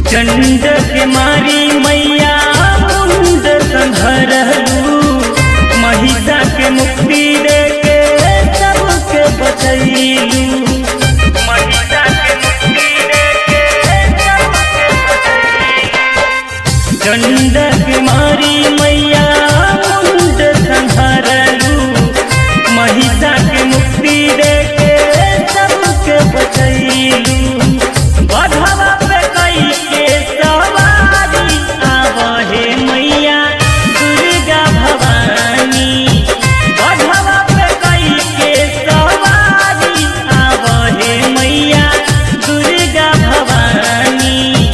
चंड के मारी मैया मुंड संहरलू, महिषा के मुक्ति दे के सबके बचैलू। महिषा के मुक्ति दे के सबके बचैलू। चंड के मारी मैया मुंड संहरलू, महिषा के मुक्ति दे के सबके बचैलू। बधवा पे कई के सवारी आवहे मैया दुर्गा भवानी। बधवा पे कई के सवारी आवहे मैया दुर्गा भवानी।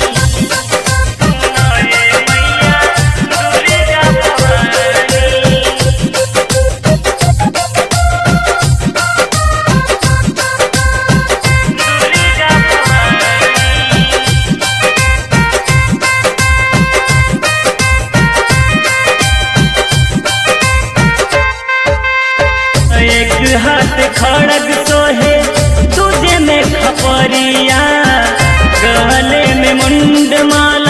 आवहे मैया दुर्गा भवानी। एक हाथ खड़ग सोहे, दूजे में खपरिया, गले में मुंड माला।